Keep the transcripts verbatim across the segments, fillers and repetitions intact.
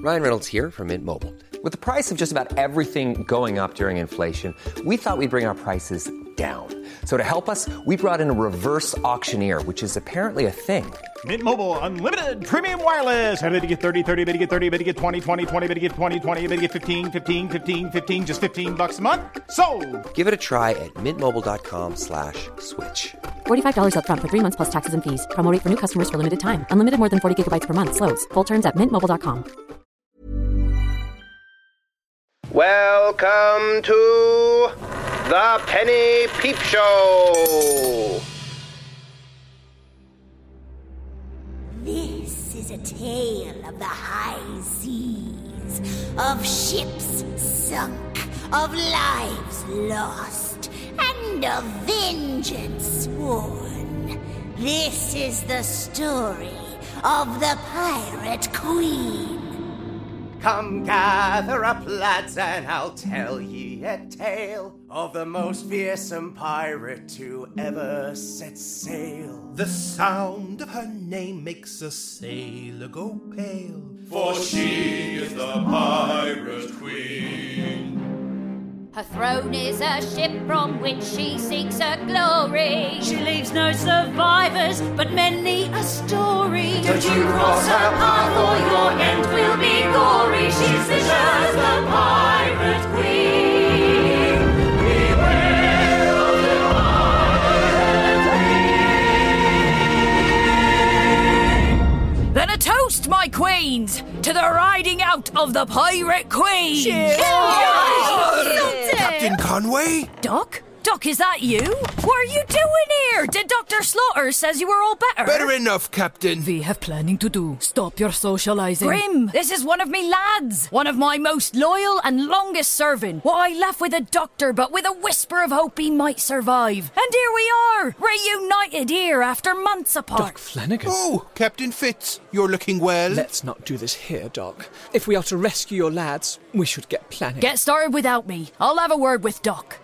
Ryan Reynolds here from Mint Mobile. With the price of just about everything going up during inflation, we thought we'd bring our prices down. So to help us, we brought in a reverse auctioneer, which is apparently a thing. Mint Mobile Unlimited Premium Wireless. How to get thirty, thirty, how to get thirty, how to get twenty, twenty, twenty, how to get twenty, twenty, how to get fifteen, fifteen, fifteen, fifteen, just fifteen bucks a month? Sold! Give it a try at mintmobile.com slash switch. forty-five dollars up front for three months plus taxes and fees. Promo rate for new customers for limited time. Unlimited more than forty gigabytes per month. Slows full terms at mint mobile dot com. Welcome to the Penny Peep Show. This is a tale of the high seas, of ships sunk, of lives lost, and of vengeance sworn. This is the story of the Pirate Queen. Come gather up, lads, and I'll tell ye a tale of the most fearsome pirate to ever set sail. The sound of her name makes a sailor go pale, for she is the Pirate Queen. Her throne is a ship from which she seeks her glory. She leaves no survivors, but many a story. Don't you cross her path or your end will be gory. She's the just the Pirate Queen. Beware of the Pirate Queen. Then a toast, my queens, to the riding out of the Pirate Queen. Cheers. Captain Conway? Doc? Doc, is that you? What are you doing here? Did Doctor Slaughter says you were all better? Better enough, Captain. We have planning to do. Stop your socialising. Grim, this is one of me lads. One of my most loyal and longest serving. What I left with a doctor, but with a whisper of hope he might survive. And here we are, reunited here after months apart. Doc Flanagan. Oh, Captain Fitz, you're looking well. Let's not do this here, Doc. If we are to rescue your lads, we should get planning. Get started without me. I'll have a word with Doc.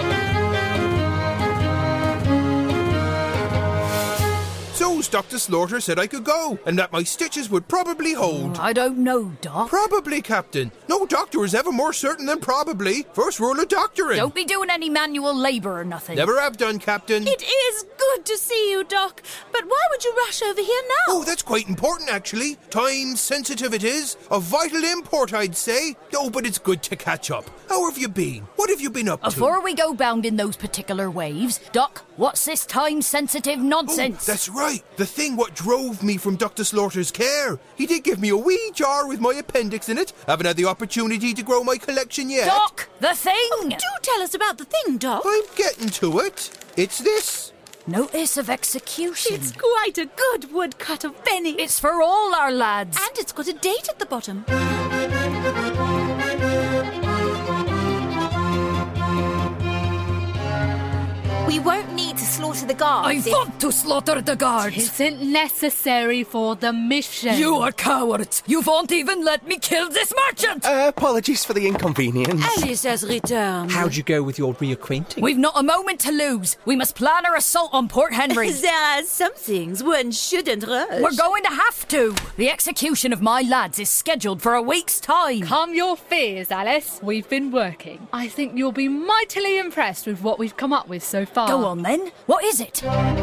So's Doctor Slaughter said I could go, and that my stitches would probably hold. I don't know, Doc. Probably, Captain. No doctor is ever more certain than probably. First rule of doctoring. Don't be doing any manual labour or nothing. Never have done, Captain. It is good to see you, Doc, but why would you rush over here now? Oh, that's quite important, actually. Time sensitive it is. Of vital import, I'd say. Oh, but it's good to catch up. How have you been? What have you been up to? Before we go bounding those particular waves, Doc, what's this time-sensitive nonsense? Oh, that's right. The thing what drove me from Doctor Slaughter's care. He did give me a wee jar with my appendix in it. Haven't had the opportunity to grow my collection yet. Doc, the thing! Oh, do tell us about the thing, Doc. I'm getting to it. It's this. Notice of execution. It's quite a good woodcut of Benny. It's for all our lads. And it's got a date at the bottom. We won't need to slaughter the guards. I if... want to slaughter the guards. Isn't necessary for the mission. You are cowards. You won't even let me kill this merchant. Uh, apologies for the inconvenience. Alice has returned. How'd you go with your reacquainting? We've not a moment to lose. We must plan our assault on Port Henry. There are some things one shouldn't rush. We're going to have to. The execution of my lads is scheduled for a week's time. Calm your fears, Alice. We've been working. I think you'll be mightily impressed with what we've come up with so far. Go on then. What is it?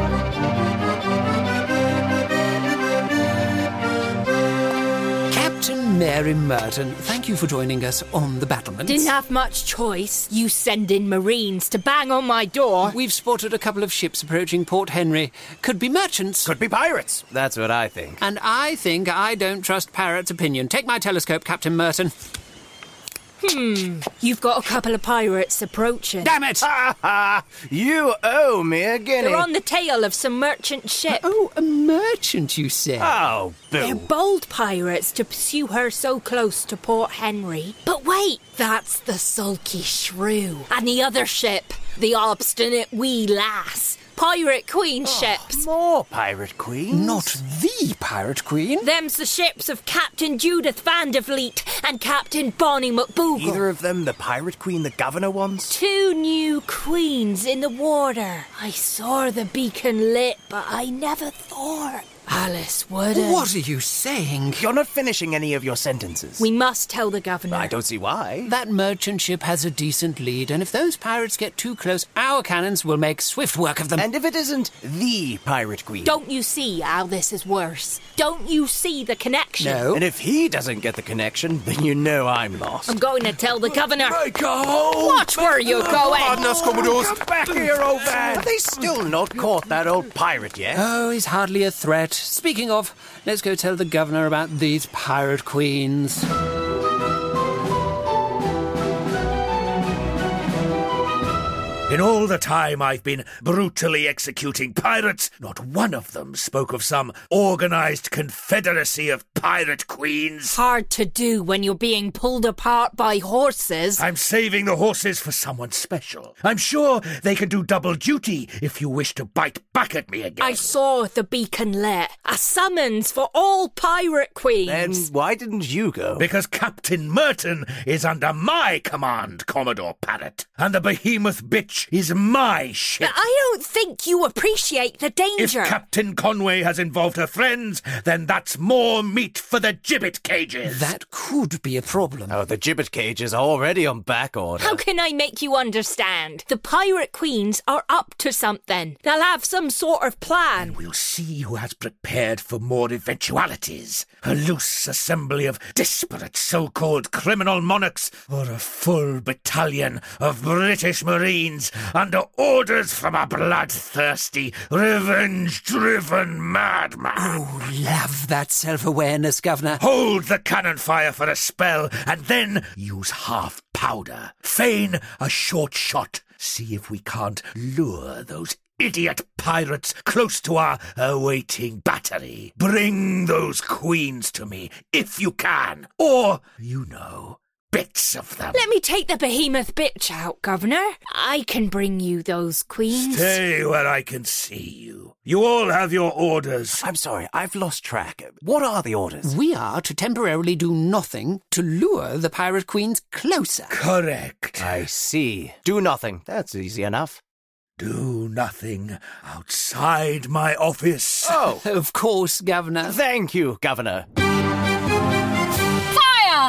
Captain Mary Merton, thank you for joining us on the battlements. Didn't have much choice. You send in Marines to bang on my door. We've spotted a couple of ships approaching Port Henry. Could be merchants. Could be pirates. That's what I think. And I think I don't trust Parrot's opinion. Take my telescope, Captain Merton. Hmm, you've got a couple of pirates approaching. Damn it! Ha ha! You owe me a guinea. They're on the tail of some merchant ship. Oh, a merchant, you say? Oh, boo. They're bold pirates to pursue her so close to Port Henry. But wait, that's the sulky shrew. And the other ship, the obstinate wee lass. Pirate Queen ships. More Pirate Queens? Not the Pirate Queen. Them's the ships of Captain Judith Van der Vliet and Captain Bonnie McBoogle. Either of them the Pirate Queen the governor wants? Two new queens in the water. I saw the beacon lit, but I never thought Alice wouldn't. What are you saying? You're not finishing any of your sentences. We must tell the governor. I don't see why. That merchant ship has a decent lead, and if those pirates get too close, our cannons will make swift work of them. And if it isn't the Pirate Queen? Don't you see how this is worse? Don't you see the connection? No. And if he doesn't get the connection, then you know I'm lost. I'm going to tell the governor. Michael! Watch where you're going. Pardon us, Commodores. Come back here, old man. Have they still not caught that old pirate yet? Oh, he's hardly a threat. Speaking of, let's go tell the governor about these Pirate Queens. In all the time I've been brutally executing pirates, not one of them spoke of some organised confederacy of pirate queens. Hard to do when you're being pulled apart by horses. I'm saving the horses for someone special. I'm sure they can do double duty if you wish to bite back at me again. I saw the beacon lit. A summons for all pirate queens. Then why didn't you go? Because Captain Merton is under my command, Commodore Parrot. And the behemoth bitch is my ship. But I don't think you appreciate the danger. If Captain Conway has involved her friends, then that's more meat for the gibbet cages. That could be a problem. Oh, the gibbet cages are already on back order. How can I make you understand? The pirate queens are up to something. They'll have some sort of plan. And we'll see who has prepared for more eventualities. A loose assembly of disparate so-called criminal monarchs, or a full battalion of British Marines under orders from a bloodthirsty, revenge-driven madman. Oh, love that self-awareness, Governor. Hold the cannon fire for a spell, and then use half powder. Feign a short shot. See if we can't lure those idiot pirates close to our awaiting battery. Bring those queens to me, if you can. Or, you know, bits of them. Let me take the behemoth bitch out, Governor. I can bring you those queens. Stay where I can see you. You all have your orders. I'm sorry, I've lost track. What are the orders? We are to temporarily do nothing to lure the Pirate Queens closer. Correct. I see. Do nothing. That's easy enough. Do nothing outside my office. Oh, of course, Governor. Thank you, Governor. Fire!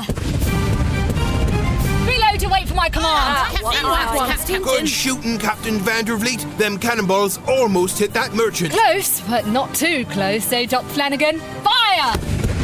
Reload to wait for my command. Ah, wow. Captain. Good shooting, Captain Van der Vliet. Them cannonballs almost hit that merchant. Close, but not too close, eh, Doc Flanagan? Fire!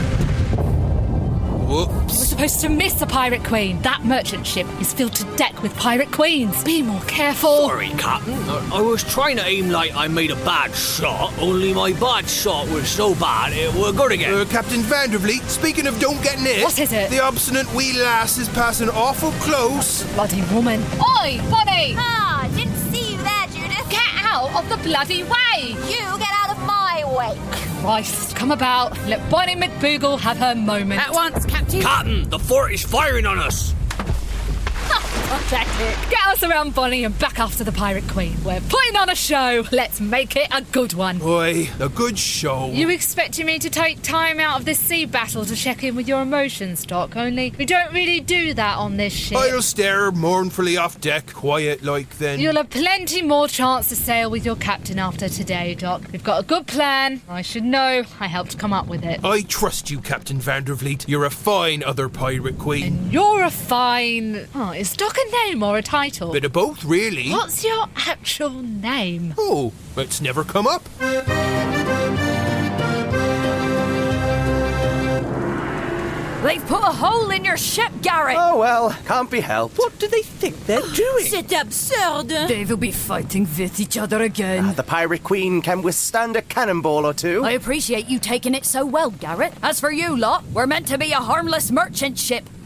Whoops. You were supposed to miss the Pirate Queen. That merchant ship is filled to deck with Pirate Queens. Be more careful. Sorry, Captain. I, I was trying to aim like I made a bad shot, only my bad shot was so bad it were good again. Uh, Captain Van der Vliet, speaking of don't get hit. What is it? The obstinate wee lass is passing awful close. Bloody woman. Oi, Bonnie! Ah, didn't see you there, Judith. Get out of the bloody way! You get out of my way. Christ, come about. Let Bonnie McBoogle have her moment. At once, Captain. Captain, the fort is firing on us. Pathetic. Get us around Bonnie and back after the Pirate Queen. We're putting on a show. Let's make it a good one. Boy, a good show. You expecting me to take time out of this sea battle to check in with your emotions, Doc? Only we don't really do that on this ship. I'll stare mournfully off deck, quiet like then. You'll have plenty more chance to sail with your captain after today, Doc. We've got a good plan. I should know. I helped come up with it. I trust you, Captain Van der Vliet. You're a fine other pirate queen. And you're a fine... Oh, is Doc a name or a title? Bit of both, really. What's your actual name? Oh, it's never come up. They've put a hole in your ship, Garrett. Oh, well, can't be helped. What do they think they're doing? C'est absurde. They will be fighting with each other again. Uh, the Pirate Queen can withstand a cannonball or two. I appreciate you taking it so well, Garrett. As for you lot, we're meant to be a harmless merchant ship,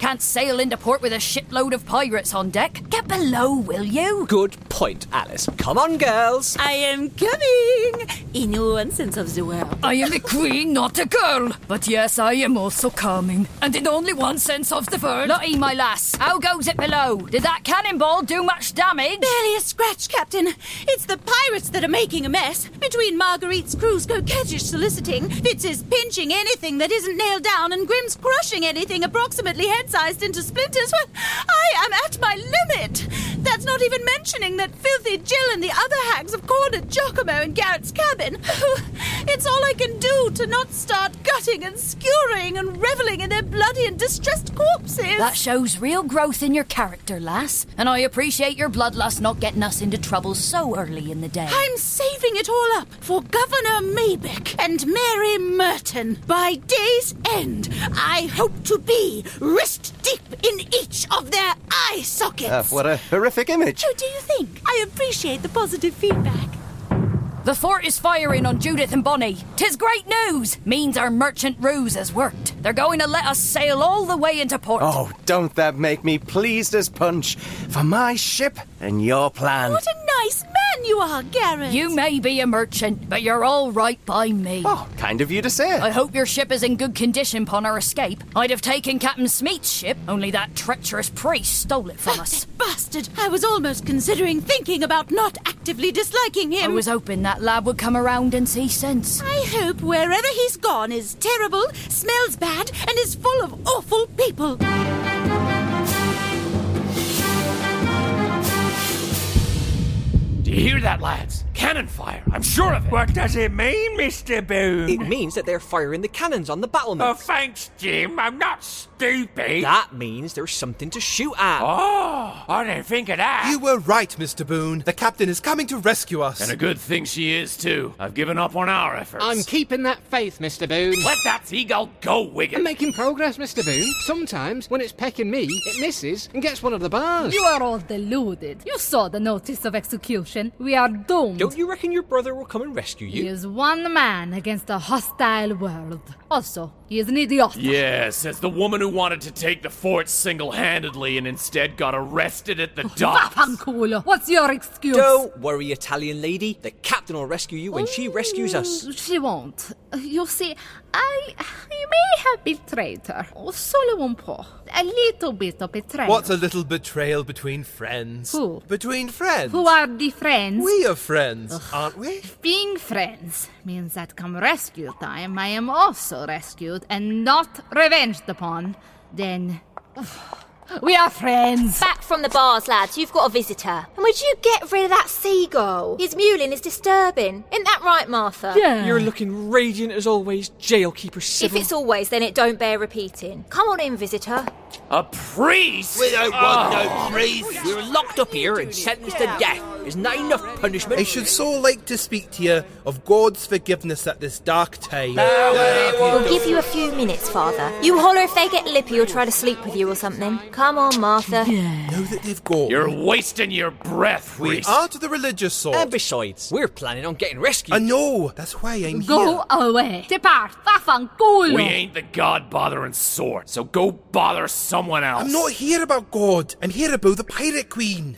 Can't sail into port with a shipload of pirates on deck. Get below, will you? Good point, Alice. Come on, girls. I am coming, in one sense of the word. I am a queen, not a girl. But yes, I am also coming. And in only one sense of the word. Lottie, my lass, how goes it below? Did that cannonball do much damage? Barely a scratch, Captain. It's the pirates that are making a mess. Between Marguerite's crew's coquettish soliciting, Fitz's pinching anything that isn't nailed down, and Grimm's crushing anything approximately head-sized into splinters, well, I am at my limit. That's not even mentioning that filthy Jill and the other hags have cornered Giacomo in Garrett's cabin. It's all I can do to not start gutting and skewering and revelling in their bloody and distressed corpses. That shows real growth in your character, lass. And I appreciate your bloodlust not getting us into trouble so early in the day. I'm saving it all up for Governor Maybeck and Mary Merton. By day's end, I hope to be wrist deep in each of their eye sockets. Uh, what a horrific image. Oh, do you think? I appreciate the positive feedback. The fort is firing on Judith and Bonnie. 'Tis great news. Means our merchant ruse has worked. They're going to let us sail all the way into port. Oh, don't that make me pleased as punch for my ship and your plan. What a nice man you are, Garrett. You may be a merchant, but you're all right by me. Oh, kind of you to say. I hope your ship is in good condition upon our escape. I'd have taken Captain Smeat's ship, only that treacherous priest stole it from us. Bastard! I was almost considering thinking about not actively disliking him. I was hoping that lad would come around and see sense. I hope wherever he's gone is terrible, smells bad, and is full of awful people. Do you hear that, lads? Cannon fire, I'm sure of it. What does it mean, Mister Boone? It means that they're firing the cannons on the battlements. Oh, thanks, Jim. I'm not stupid. That means there's something to shoot at. Oh, I didn't think of that. You were right, Mister Boone. The captain is coming to rescue us. And a good thing she is, too. I've given up on our efforts. I'm keeping that faith, Mister Boone. Let that seagull go, Wiggin. I'm making progress, Mister Boone. Sometimes, when it's pecking me, it misses and gets one of the bars. You are all deluded. You saw the notice of execution. We are doomed. Don't you reckon your brother will come and rescue you? He is one man against a hostile world. Also, he is an idiot. Yes, as the woman who wanted to take the fort single-handedly and instead got arrested at the docks. Vaffanculo. What's your excuse? Don't worry, Italian lady. The captain will rescue you when she rescues us. She won't. You see, I... I may have betrayed her. Solo un po'. A little bit of betrayal. What's a little betrayal between friends? Who? Between friends. Who are the friends? We are friends, Ugh. aren't we? Being friends means that come rescue time, I am also rescued and not revenged upon. Then... we are friends. Back from the bars, lads. You've got a visitor. And would you get rid of that seagull? His mewling is disturbing. Isn't that right, Martha? Yeah. You're looking radiant as always, jailkeeper Sybil. If it's always, then it don't bear repeating. Come on in, visitor. A priest? We don't want Oh. no priest. We're locked up here and sentenced to death. Isn't that enough punishment? I should so like to speak to you of God's forgiveness at this dark time. We'll give you a few minutes, Father. You holler if they get lippy or try to sleep with you or something. Come on, Martha. Now that they've gone, You're wasting your breath, we priest. aren't the religious sort. And besides, we're planning on getting rescued. I know. That's why I'm Go here. away. Depart. Vaffanculo. We ain't the god-bothering sort, so go bother someone else. I'm not here about God. I'm here about the Pirate Queen.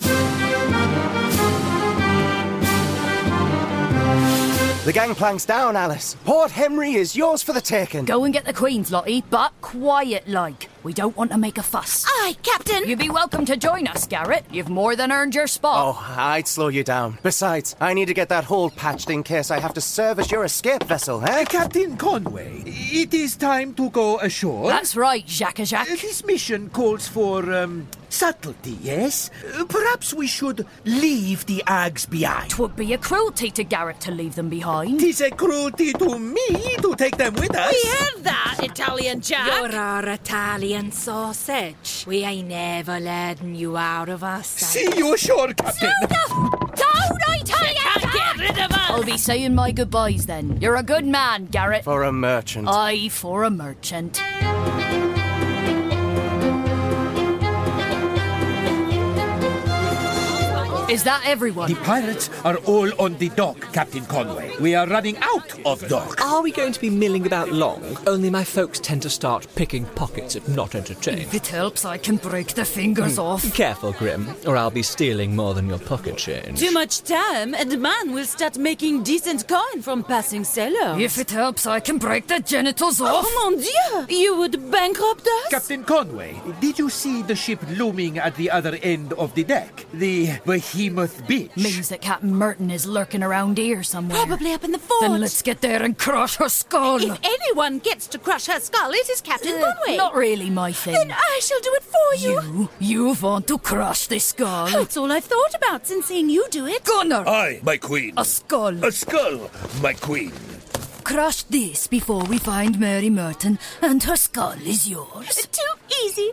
The gangplank's down, Alice. Port Henry is yours for the taking. Go and get the queens, Lottie, but quiet like. We don't want to make a fuss. Aye, Captain. You'd be welcome to join us, Garrett. You've more than earned your spot. Oh, I'd slow you down. Besides, I need to get that hole patched in case I have to service your escape vessel, eh? Captain Conway, it is time to go ashore. That's right, Jacques Jacques. This mission calls for, um, subtlety, yes? Uh, Perhaps we should leave the Ags behind. Twould be a cruelty to Garrett to leave them behind. Tis a cruelty to me to take them with us. We heard that, Italian Jack. You're our Italian sausage. We ain't never letting you out of our sight. See you ashore, Captain. Don't, Italian Can't get rid of us. I'll be saying my goodbyes then. You're a good man, Garrett. For a merchant. Aye, for a merchant. Is that everyone? The pirates are all on the dock, Captain Conway. We are running out of dock. Are we going to be milling about long? Only my folks tend to start picking pockets if not entertained. If it helps, I can break the fingers off. Careful, Grim, or I'll be stealing more than your pocket change. Too much time, and the man will start making decent coin from passing sailors. If it helps, I can break the genitals off. Oh, mon Dieu! You would bankrupt us? Captain Conway, did you see the ship looming at the other end of the deck? The Behemoth Bitch. Means that Captain Merton is lurking around here somewhere. Probably up in the fort. Then let's get there and crush her skull. If anyone gets to crush her skull, it is Captain Uh, Conway. Not really my thing. Then I shall do it for you. You, you want to crush the skull? That's all I've thought about since seeing you do it. Gunnar! Aye, my queen. A skull. A skull, my queen. Crush this before we find Mary Merton, and her skull is yours. Too easy.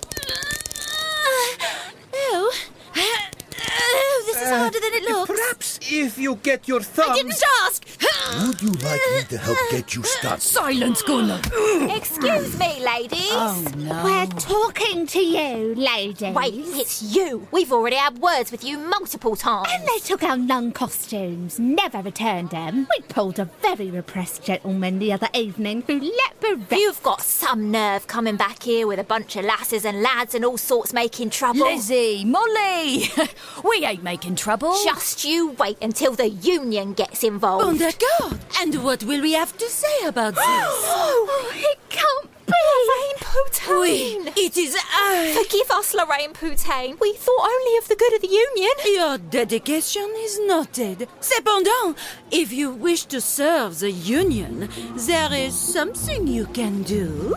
Oh. Oh, this is harder than it looks. Perhaps if you get your thumbs... I didn't ask! Would you like me to help get you stuck? Silence, Gunnar! Excuse me, ladies. Oh, no. We're talking to you, lady. Wait, it's you. We've already had words with you multiple times. And they took our long costumes, never returned them. We pulled a very repressed gentleman the other evening who let bereft. You've got some nerve coming back here with a bunch of lasses and lads and all sorts making trouble. Lizzie, Molly, we ain't making trouble. Just you wait until the Union gets involved. Oh, d'accord. And what will we have to say about this? Oh, it can't be. Lorraine Poutain. Oui, it is I. Forgive us, Lorraine Poutain. We thought only of the good of the Union. Your dedication is noted. Cependant, if you wish to serve the Union, there is something you can do.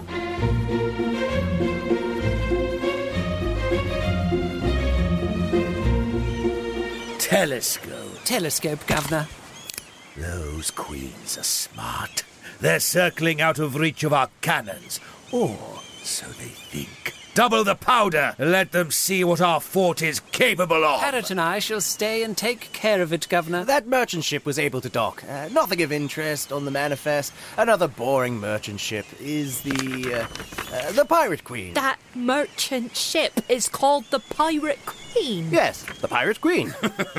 Telescope. Telescope, Governor. Those queens are smart. They're circling out of reach of our cannons. Or so they think. Double the powder. Let them see what our fort is capable of. Parrot and I shall stay and take care of it, Governor. That merchant ship was able to dock. Uh, nothing of interest on the manifest. Another boring merchant ship is the... Uh, uh, the Pirate Queen. That merchant ship is called the Pirate Queen. Yes, the Pirate Queen.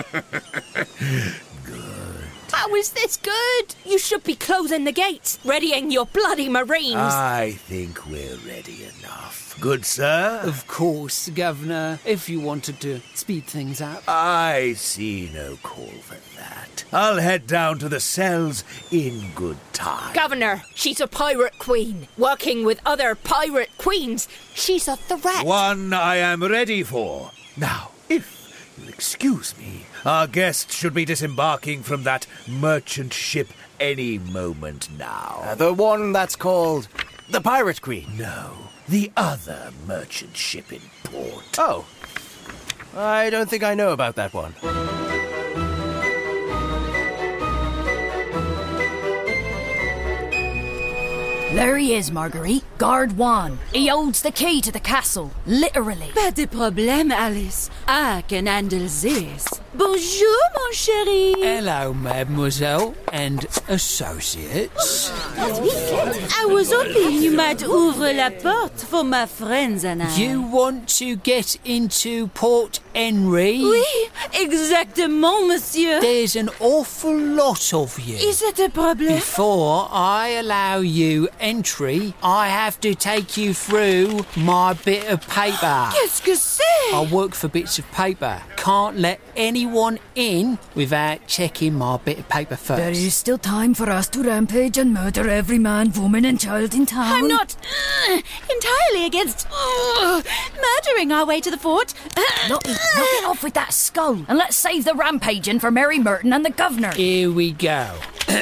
How is this good? You should be closing the gates, readying your bloody marines. I think we're ready enough. Good, sir? Of course, Governor, if you wanted to speed things up. I see no call for that. I'll head down to the cells in good time. Governor, she's a pirate queen, working with other pirate queens. She's a threat. One I am ready for. Now, if you'll excuse me, our guests should be disembarking from that merchant ship any moment now. Uh, the one that's called the Pirate Queen. No, the other merchant ship in port. Oh, I don't think I know about that one. There he is, Marguerite. Guard Juan. He holds the key to the castle. Literally. Pas de problème, Alice. I can handle this. Bonjour, mon chéri. Hello, mademoiselle and associates. I was hoping you might ouvre la porte for my friends and I. You want to get into Port Henry? Oui, exactement, monsieur. There's an awful lot of you. Is that a problem? Before I allow you entry, I have to take you through my bit of paper. Qu'est-ce que c'est? I work for bits of paper. Can't let anyone in without checking my bit of paper first. There is still time for us to rampage and murder every man, woman and child in town. I'm not uh, entirely against uh, murdering our way to the fort. Uh, Knock it, knock it off with that skull, and let's save the rampaging for Mary Merton and the governor. Here we go.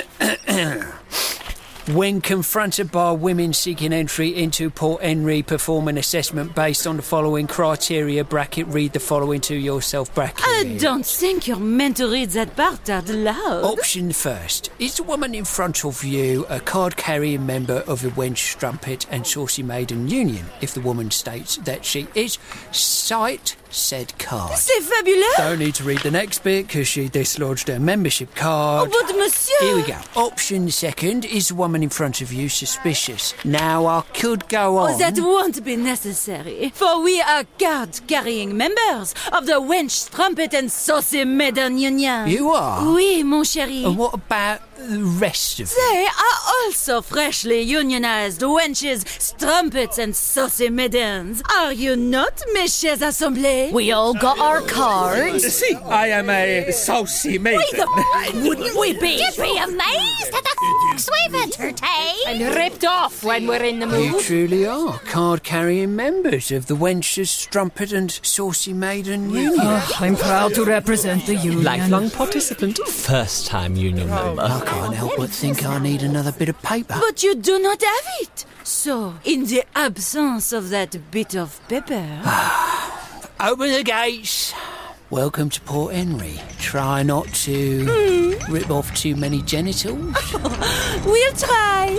When confronted by women seeking entry into Port Henry, perform an assessment based on the following criteria. Bracket, read the following to yourself. Bracket. I don't think you're meant to read that part out loud. Option first. Is the woman in front of you a card-carrying member of the Wench Strumpet and Saucy Maiden Union? If the woman states that she is, cite said card. C'est fabuleux. Don't need to read the next bit because she dislodged her membership card. Oh, but monsieur... Here we go. Option second. Is the woman woman in front of you suspicious. Now I could go on. Oh, that won't be necessary, for we are card-carrying members of the Wench Strumpet and Saucy Maiden Union. You are? Oui, mon chéri. And what about the rest of They are also freshly unionized wenches, strumpets, and saucy maidens. Are you not, mes chers assemblées? We all got our cards. See, I am a saucy maiden. Wouldn't we be? You'd be amazed at the f***s we've entertained. And ripped off when we're in the You mood. truly are card-carrying members of the Wenches, Strumpet and Saucy Maiden Union. Oh, I'm proud to represent the union. Lifelong participant, first-time union member. I can't help but think I need another bit of paper. But you do not have it. So, in the absence of that bit of paper... Open the gates. Welcome to Port Henry. Try not to Hmm. rip off too many genitals. We'll try.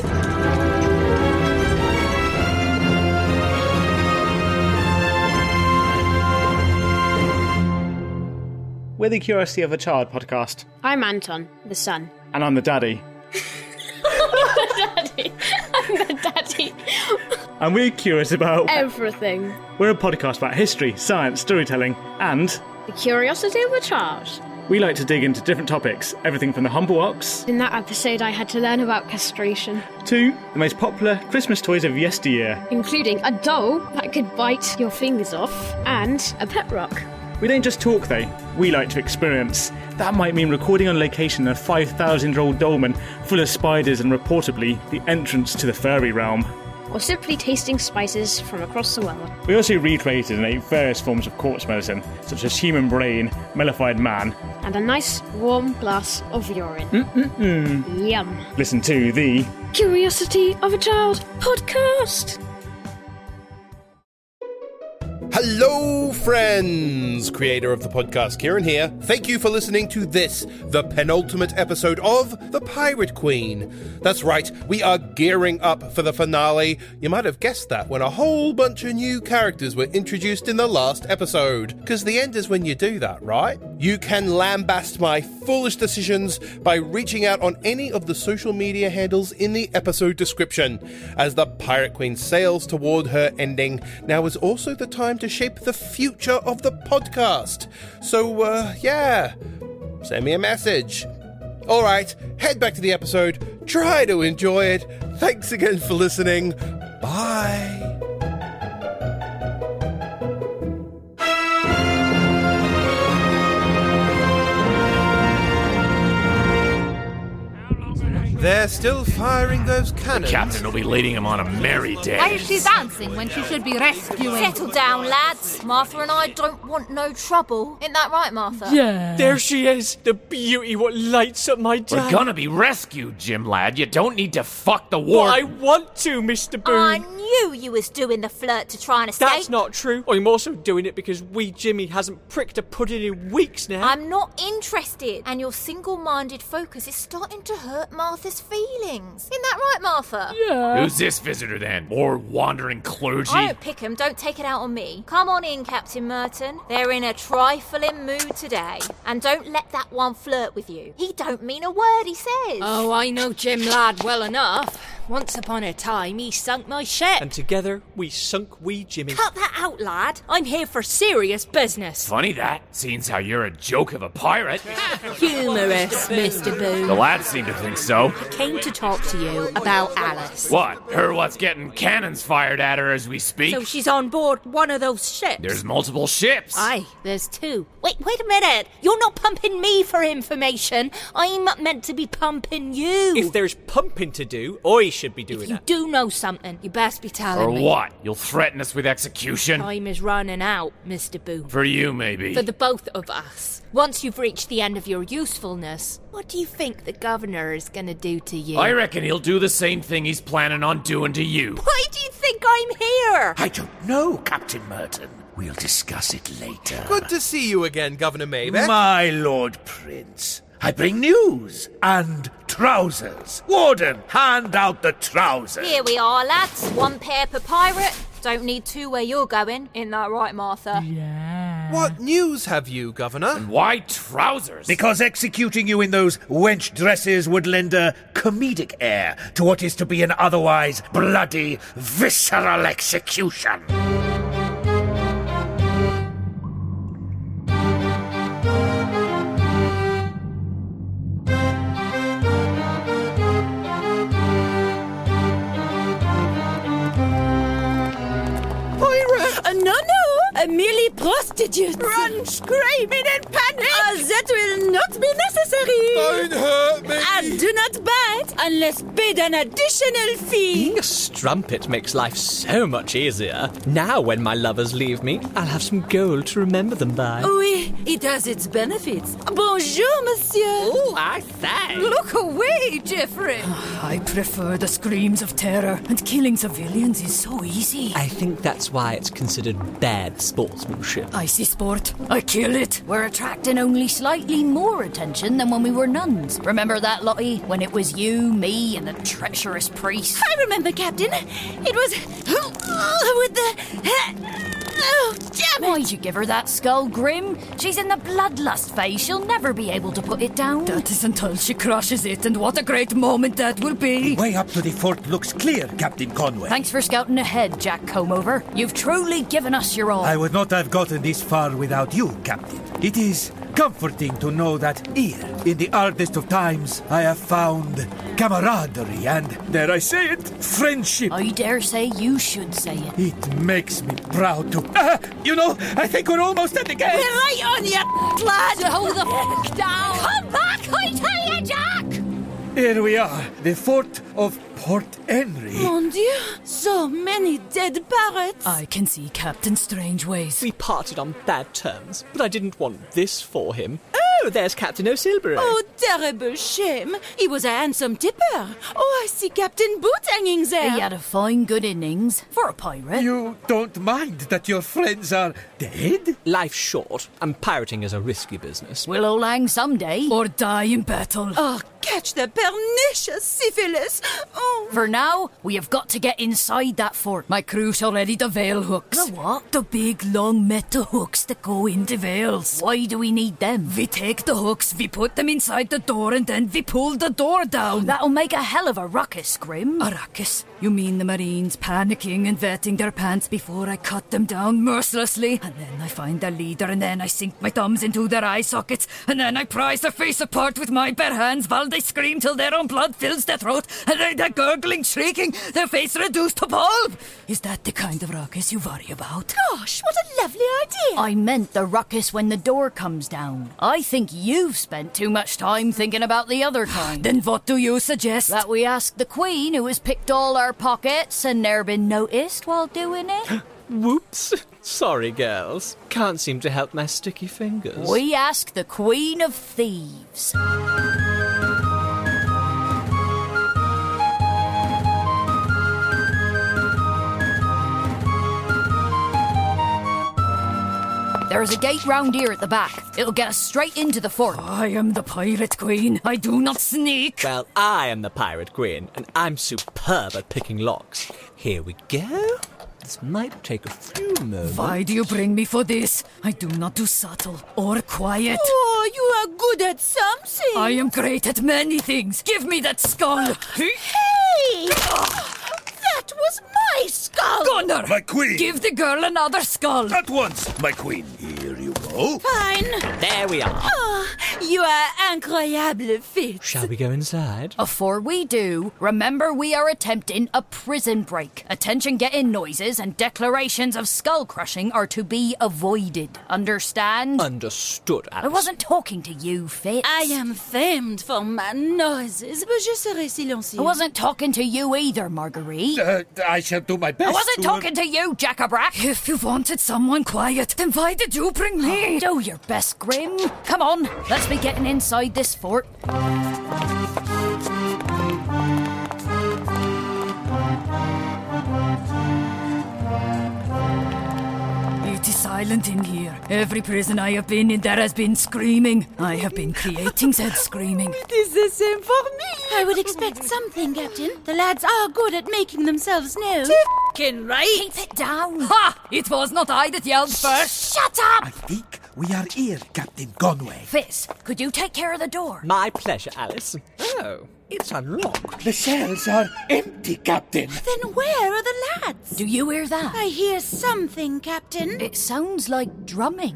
We're the Curiosity of a Child podcast. I'm Anton, the son. And I'm the daddy. Daddy. I'm the daddy. And we're curious about... Everything. We're a podcast about history, science, storytelling, and... The curiosity of a child. we like to dig into different topics, everything from the humble ox... In that episode I had to learn about castration. ...to the most popular Christmas toys of yesteryear. Including a doll that could bite your fingers off, and a pet rock. We don't just talk, though. We like to experience. That might mean recording on location a five thousand year old dolmen full of spiders and, reportedly, the entrance to the furry realm. Or simply tasting spices from across the world. We also recreated and ate various forms of corpse medicine, such as human brain, mellified man... And a nice, warm glass of urine. Mm-mm-mm. Yum. Listen to the... Curiosity of a Child podcast. Hello, friends! Creator of the podcast, Kieran here. Thank you for listening to this, the penultimate episode of The Pirate Queen. That's right, we are gearing up for the finale. You might have guessed that when a whole bunch of new characters were introduced in the last episode. Because the end is when you do that, right? You can lambast my foolish decisions by reaching out on any of the social media handles in the episode description. As the Pirate Queen sails toward her ending, now is also the time to shape the future of the podcast. So, uh, yeah, send me a message. All right, head back to the episode. Try to enjoy it. Thanks again for listening. Bye. They're still firing those cannons. The captain will be leading him on a merry day. Why is she dancing when she should be rescuing? Settle down, lads. Martha and I don't want no trouble. Isn't that right, Martha? There she is, the beauty what lights up my day. We're gonna be rescued, Jim lad. You don't need to fuck the war. Well, I want to, Mister Boone. I knew you was doing the flirt to try and escape. That's not true. I'm also doing it because wee Jimmy hasn't pricked a pudding in weeks now. I'm not interested. And your single-minded focus is starting to hurt Martha's feelings. Isn't that right, Martha? Yeah. Who's this visitor then? More wandering clergy? I don't pick 'em. Don't take it out on me. Come on in, Captain Merton. They're in a trifling mood today. And don't let that one flirt with you. He don't mean a word he says. Oh, I know Jim Ladd well enough. Once upon a time, he sunk my ship. And together, we sunk wee Jimmy. Cut that out, lad. I'm here for serious business. Funny that, seeing how you're a joke of a pirate. Humorous, Mister Boone. The lads seem to think so. I came to talk to you about Alice. What? Her what's getting cannons fired at her as we speak? So she's on board one of those ships? There's multiple ships. Aye, there's two. Wait, wait a minute. You're not pumping me for information. I'm meant to be pumping you. If there's pumping to do, I should be doing If you it. do know something, you best be telling Or me. what? You'll threaten us with execution? Time is running out, Mister Boone. For you, maybe. For the both of us. Once you've reached the end of your usefulness, what do you think the governor is going to do to you? I reckon he'll do the same thing he's planning on doing to you. Why do you think I'm here? I don't know, Captain Merton. We'll discuss it later. Good to see you again, Governor Maybeck. My Lord Prince, I bring news and trousers. Warden, hand out the trousers. Here we are, lads. One pair per pirate. Don't need two where you're going. Isn't that right, Martha? Yeah. What news have you, Governor? And why trousers? Because executing you in those wench dresses would lend a comedic air to what is to be an otherwise bloody, visceral execution. Uh, no, no, uh, merely prostitutes. Run screaming in panic. Uh, that will not be necessary. Don't hurt me. And do not bite unless paid an additional fee. Being a strumpet makes life so much easier. Now when my lovers leave me, I'll have some gold to remember them by. Oui, it has its benefits. Bonjour, monsieur. Oh, I say. Look away, Jeffrey. I prefer the screams of terror, and killing civilians is so easy. I think that's why it's considered bad sportsmanship. I see sport. I kill it. We're attracting only slightly more attention than when we were nuns. Remember that, Lottie? When it was you, me, and the treacherous priest? I remember, Captain. It was with the... Oh, damn it! Why'd you give her that skull, Grim? She's in the bloodlust phase. She'll never be able to put it down. That is until she crushes it, and what a great moment that will be. The way up to the fort looks clear, Captain Conway. Thanks for scouting ahead, Jack Comeover. You've truly given us your all. I would not have gotten this far without you, Captain. It is comforting to know that here, in the hardest of times, I have found camaraderie and, dare I say it, friendship. I dare say you should say it. It makes me proud to... Ah, you know, I think we're almost at the gate. We're right on you, lad. Hold the f*** down. Come back, I tell you, Jack. Here we are, the fort of Port Henry. Mon Dieu, so many dead parrots. I can see Captain Strangeways. We parted on bad terms, but I didn't want this for him. Oh, there's Captain O'Silbury. Oh, terrible shame. He was a handsome tipper. Oh, I see Captain Boot hanging there. He had a fine good innings for a pirate. You don't mind that your friends are dead? Life's short, and pirating is a risky business. We'll all hang someday. Or die in battle. Oh, catch the pernicious syphilis. Oh. For now, we have got to get inside that fort. My crew shall ready the veil hooks. The what? The big, long metal hooks that go into veils. Why do we need them? We take the hooks, we put them inside the door, and then we pull the door down. That'll make a hell of a ruckus, Grim. A ruckus? You mean the Marines panicking and wetting their pants before I cut them down mercilessly? And then I find their leader, and then I sink my thumbs into their eye sockets, and then I prise their face apart with my bare hands while they scream till their own blood fills their throat, and then they're gurgling, shrieking, their face reduced to pulp. Is that the kind of ruckus you worry about? Gosh, what a lovely idea. I meant the ruckus when the door comes down. I think you've spent too much time thinking about the other kind. Then what do you suggest? That we ask the Queen, who has picked all our pockets and never been noticed while doing it. Whoops. Sorry, girls. Can't seem to help my sticky fingers. We ask the Queen of Thieves. There is a gate round here at the back. It'll get us straight into the fort. I am the Pirate Queen. I do not sneak. Well, I am the Pirate Queen, and I'm superb at picking locks. Here we go. This might take a few moments. Why do you bring me for this? I do not do subtle or quiet. Oh, you are good at something. I am great at many things. Give me that skull. Hey! That was my skull! Gunnar! My queen! Give the girl another skull! At once, my queen. Here you go. Fine. There we are. Oh, you are incroyable fit. Shall we go inside? Before we do, remember we are attempting a prison break. Attention-getting noises and declarations of skull-crushing are to be avoided. Understand? Understood, Alice. I wasn't talking to you, Fitz. I am famed for my noises, but je serai silencieux. I wasn't talking to you either, Marguerite. Uh, I shall do my best. I wasn't to... talking to you, Jackabrack. If you wanted someone quiet, then why did you bring me? Oh, do your best, Grim. Come on, let's be getting inside this fort. It is silent in here. Every prison I have been in, there has been screaming. I have been creating that screaming. It is the same for me. I would expect something, Captain. The lads are good at making themselves known. talking, right? Keep it down. Ha! It was not I that yelled first. Shut up! I think we are here, Captain Conway. Fitz, could you take care of the door? My pleasure, Alice. Oh, it's unlocked. The cells are empty, Captain. Then where are the lads? Do you hear that? I hear something, Captain. It sounds like drumming.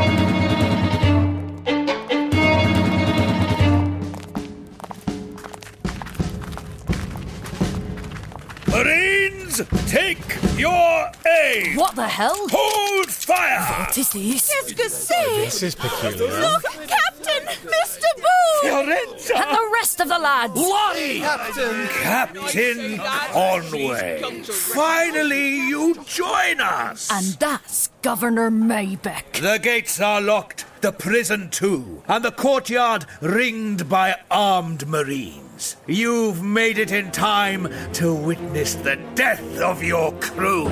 Marines, take your aim! What the hell? Hold fire! What is this? Qu'est-ce que c'est? This is peculiar. Look, Captain! Mister Boone! Fiorenza! And the rest of the lads! Lottie! Captain! Captain Conway! Finally, you join us! And that's Governor Maybeck. The gates are locked, the prison too, and the courtyard ringed by armed Marines. You've made it in time to witness the death of your crew.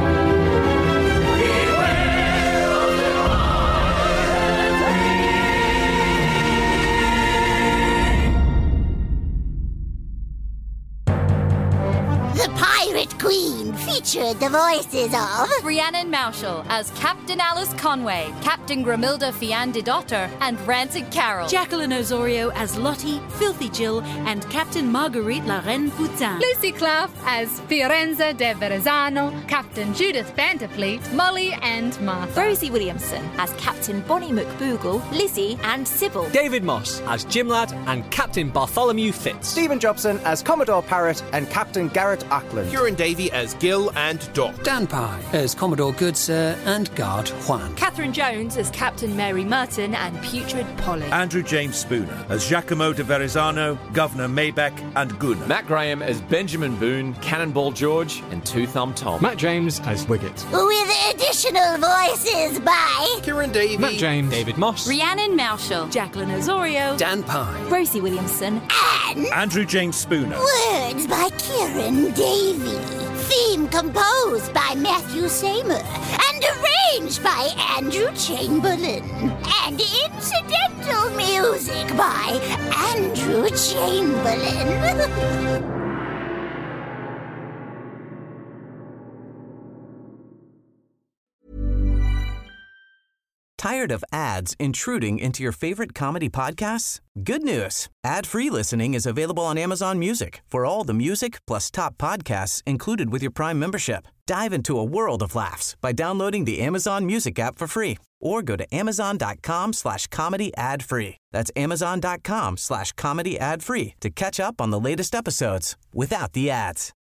The Pirate Queen featured the voices of Rhiannon Marshall as Captain Alice Conway, Captain Grimilda Fiandidotter, and Rancid Carol. Jacqueline Osorio as Lottie, Filthy Jill, and Captain Marguerite La Reine Poutin. Lucy Clough as Fiorenza de Verrazano, Captain Judith Vanderfleet, Molly and Martha. Rosie Williamson as Captain Bonnie McBoogle, Lizzie, and Sybil. David Moss as Jim Lad and Captain Bartholomew Fitz. Stephen Jobson as Commodore Parrot and Captain Garrett Ackland. Kieran Davey as Gil and Doc. Dan Pye as Commodore Goodsir and Guard Juan. Catherine Jones as Captain Mary Merton and Putrid Polly. Andrew James Spooner as Giacomo de Verrazano, Governor Maybeck, and Gunnar. Matt Graham as Benjamin Boone, Cannonball George, and Two Thumb Tom. Matt James as Wiggett. with additional voices by Kieran Davey, Matt James, David Moss, Rhiannon Marshall, Jacqueline Osorio, Dan Pye, Rosie Williamson, and Andrew James Spooner. words by Kieran Davey. Theme composed by Matthew Seymour and arranged by Andrew Chamberlain. And incidental music by Andrew Chamberlain. Tired of ads intruding into your favorite comedy podcasts? Good news. Ad-free listening is available on Amazon Music for all the music plus top podcasts included with your Prime membership. Dive into a world of laughs by downloading the Amazon Music app for free or go to amazon.com slash comedy ad free. That's amazon.com slash comedy ad free to catch up on the latest episodes without the ads.